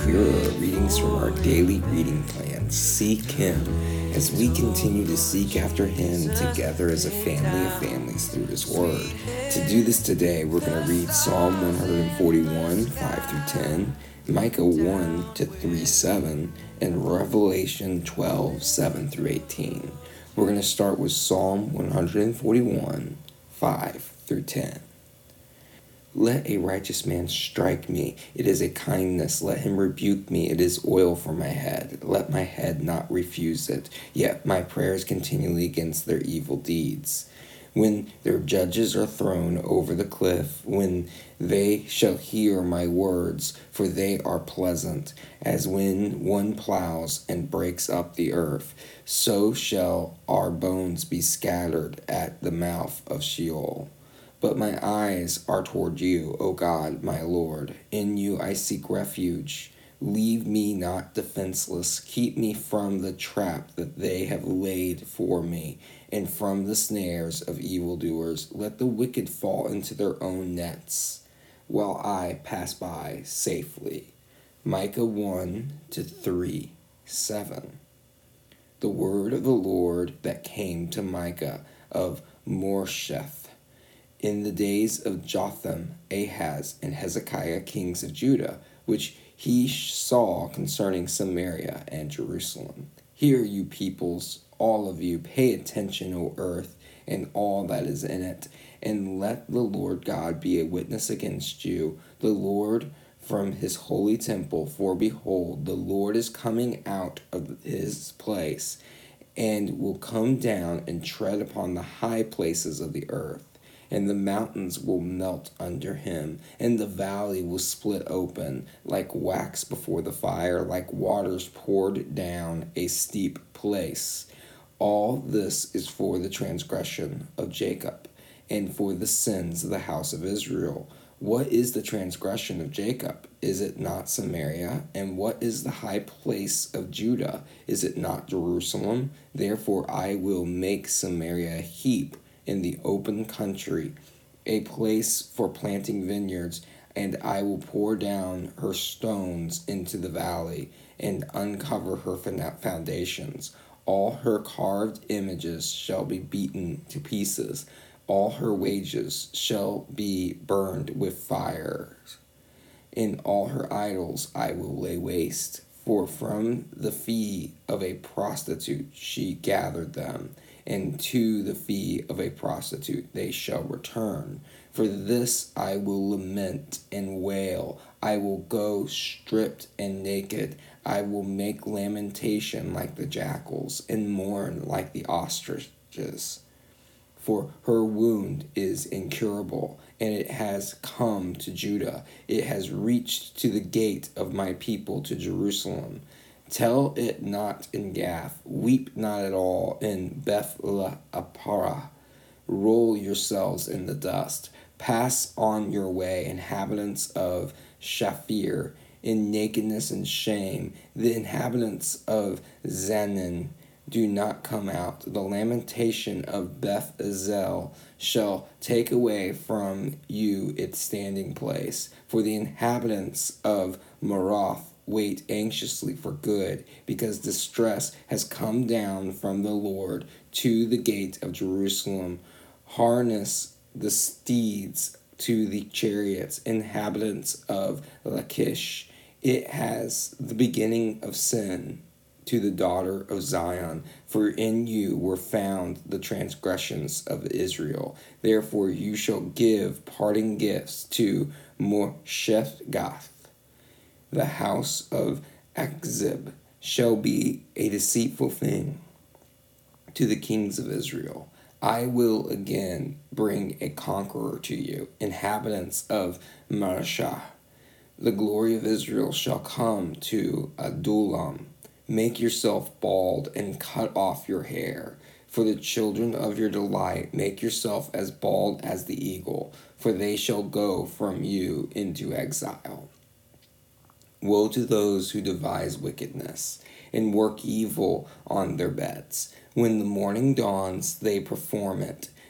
Here are readings from our daily reading plan. Seek Him as we continue to seek after Him together as a family of families through His Word. To do this today, we're going to read Psalm 141, 5 through 10, Micah 1 to 3, 7, and Revelation 12, 7 through 18. We're going to start with Psalm 141, 5 through 10. Let a righteous man strike me, it is a kindness. Let him rebuke me, it is oil for my head. Let my head not refuse it, yet my prayers continually against their evil deeds. When their judges are thrown over the cliff, when they shall hear my words, for they are pleasant, as when one plows and breaks up the earth, so shall our bones be scattered at the mouth of Sheol. But my eyes are toward you, O God, my Lord. In you I seek refuge. Leave me not defenseless. Keep me from the trap that they have laid for me, and from the snares of evildoers. Let the wicked fall into their own nets, while I pass by safely. Micah 1 to 3, 7. The word of the Lord that came to Micah of Moresheth. In the days of Jotham, Ahaz, and Hezekiah, kings of Judah, which he saw concerning Samaria and Jerusalem. Hear, you peoples, all of you, pay attention, O earth, and all that is in it, and let the Lord God be a witness against you, the Lord from his holy temple. For behold, the Lord is coming out of his place, and will come down and tread upon the high places of the earth. And the mountains will melt under him, and the valley will split open, like wax before the fire, like waters poured down a steep place. All this is for the transgression of Jacob, and for the sins of the house of Israel. What is the transgression of Jacob? Is it not Samaria? And what is the high place of Judah? Is it not Jerusalem? Therefore I will make Samaria a heap in the open country, a place for planting vineyards, and I will pour down her stones into the valley, and uncover her foundations. All her carved images shall be beaten to pieces, all her wages shall be burned with fire. In all her idols I will lay waste, for from the fee of a prostitute she gathered them, and to the fee of a prostitute they shall return. For this I will lament and wail. I will go stripped and naked. I will make lamentation like the jackals, and mourn like the ostriches. For her wound is incurable, and it has come to Judah. It has reached to the gate of my people, to Jerusalem. Tell it not in Gath, weep not at all in Beth-le-apparah. Roll yourselves in the dust. Pass on your way, inhabitants of Shaphir, in nakedness and shame. The inhabitants of Zanin, do not come out. The lamentation of Beth-ezel shall take away from you its standing place. For the inhabitants of Maroth wait anxiously for good, because distress has come down from the Lord to the gate of Jerusalem. Harness the steeds to the chariots, inhabitants of Lachish. It has the beginning of sin to the daughter of Zion, for in you were found the transgressions of Israel. Therefore you shall give parting gifts to Moresheth-Gath. The house of Achzib shall be a deceitful thing to the kings of Israel. I will again bring a conqueror to you, inhabitants of Mareshah. The glory of Israel shall come to Adullam. Make yourself bald and cut off your hair. For the children of your delight, make yourself as bald as the eagle, for they shall go from you into exile. Woe to those who devise wickedness and work evil on their beds. When the morning dawns, they perform it.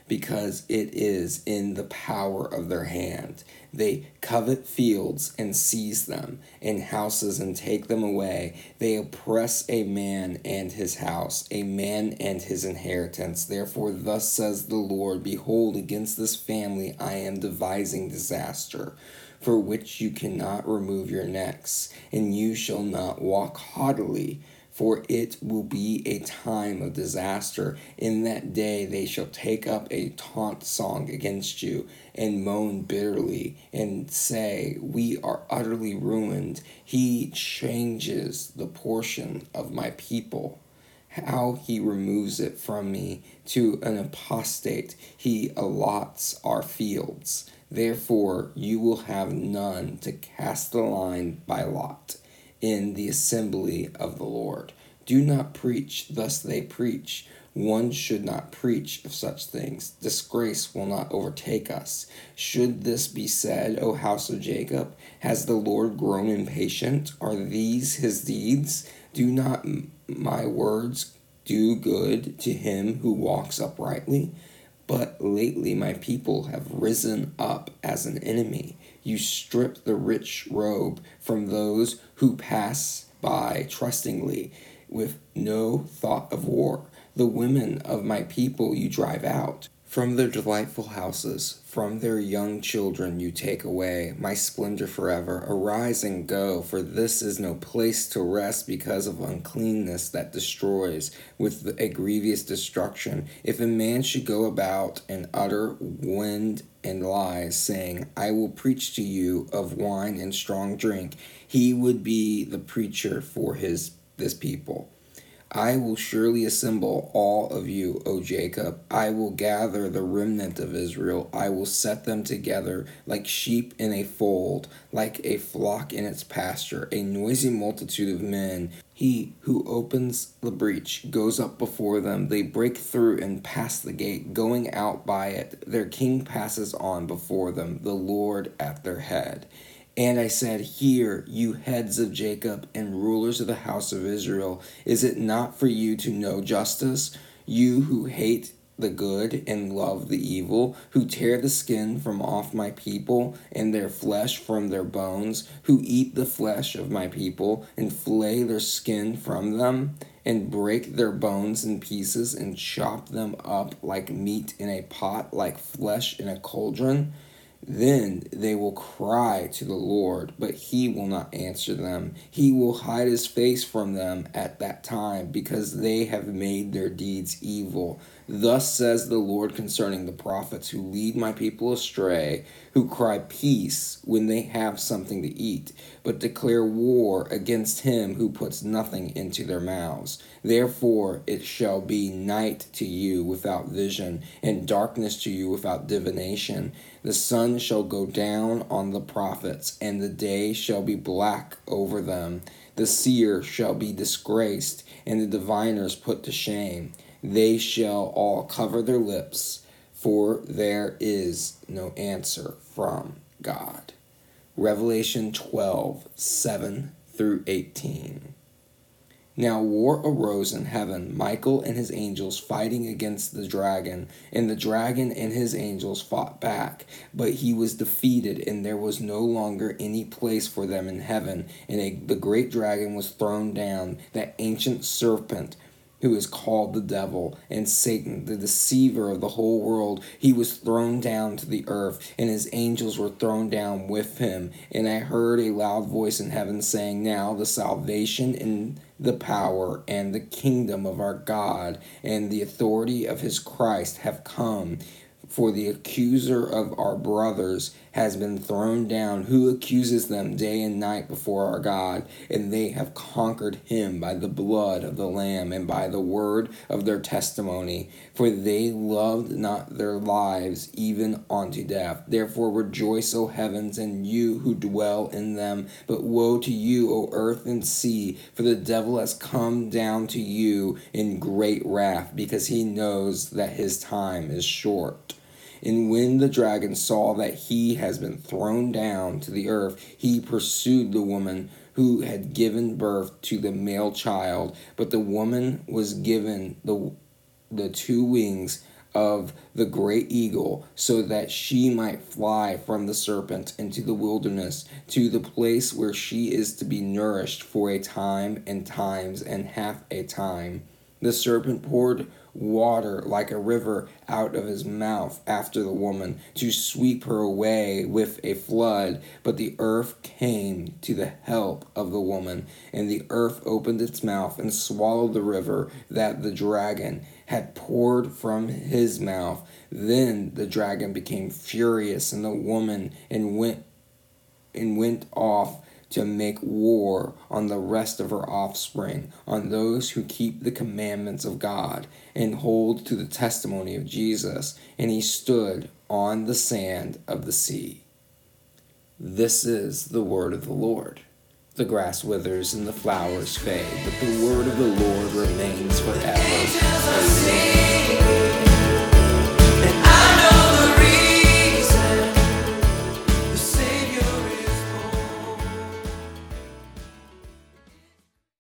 because it is in the power of their hand. They covet fields and seize them, and houses and take them away. They oppress a man and his house, a man and his inheritance. Therefore, thus says the Lord, behold, against this family I am devising disaster, for which you cannot remove your necks, and you shall not walk haughtily. For it will be a time of disaster. In that day they shall take up a taunt song against you, and moan bitterly, and say, we are utterly ruined. He changes the portion of my people. How he removes it from me to an apostate. He allots our fields. Therefore you will have none to cast the line by lot in the assembly of the Lord. Do not preach, thus they preach. One should not preach of such things. Disgrace will not overtake us. Should this be said, O house of Jacob, has the Lord grown impatient? Are these his deeds? Do not my words do good to him who walks uprightly? But lately my people have risen up as an enemy. You strip the rich robe from those who pass by trustingly, with no thought of war. The women of my people you drive out. From their delightful houses, from their young children you take away my splendor forever. Arise and go, for this is no place to rest because of uncleanness that destroys with a grievous destruction. If a man should go about and utter wind and lies, saying, I will preach to you of wine and strong drink, he would be the preacher for this people. I will surely assemble all of you, O Jacob. I will gather the remnant of Israel. I will set them together like sheep in a fold, like a flock in its pasture, a noisy multitude of men. He who opens the breach goes up before them. They break through and pass the gate, going out by it. Their king passes on before them, the Lord at their head. And I said, hear, you heads of Jacob and rulers of the house of Israel, is it not for you to know justice? You who hate the good and love the evil, who tear the skin from off my people and their flesh from their bones, who eat the flesh of my people and flay their skin from them, and break their bones in pieces and chop them up like meat in a pot, like flesh in a cauldron. Then they will cry to the Lord, but he will not answer them. He will hide his face from them at that time, because they have made their deeds evil. Thus says the Lord concerning the prophets who lead my people astray, who cry peace when they have something to eat, but declare war against him who puts nothing into their mouths. Therefore it shall be night to you without vision, and darkness to you without divination. The sun shall go down on the prophets, and the day shall be black over them. The seer shall be disgraced, and the diviners put to shame. They shall all cover their lips, for there is no answer from God. Revelation 12:7-18. Now war arose in heaven, Michael and his angels fighting against the dragon, and the dragon and his angels fought back, but he was defeated, and there was no longer any place for them in heaven, and the great dragon was thrown down, that ancient serpent, who is called the devil and Satan, the deceiver of the whole world. He was thrown down to the earth, and his angels were thrown down with him. And I heard a loud voice in heaven saying, now the salvation and the power and the kingdom of our God and the authority of his Christ have come. For the accuser of our brothers has been thrown down, who accuses them day and night before our God, and they have conquered him by the blood of the Lamb and by the word of their testimony, for they loved not their lives even unto death. Therefore rejoice, O heavens, and you who dwell in them. But woe to you, O earth and sea, for the devil has come down to you in great wrath, because he knows that his time is short. And when the dragon saw that he has been thrown down to the earth, he pursued the woman who had given birth to the male child. But the woman was given the two wings of the great eagle, so that she might fly from the serpent into the wilderness, to the place where she is to be nourished for a time and times and half a time. The serpent poured water like a river out of his mouth after the woman, to sweep her away with a flood. But the earth came to the help of the woman, and the earth opened its mouth and swallowed the river that the dragon had poured from his mouth. Then the dragon became furious in the woman and went off to make war on the rest of her offspring, on those who keep the commandments of God and hold to the testimony of Jesus. And he stood on the sand of the sea. This is the word of the Lord. The grass withers and the flowers fade, but the word of the Lord remains forever.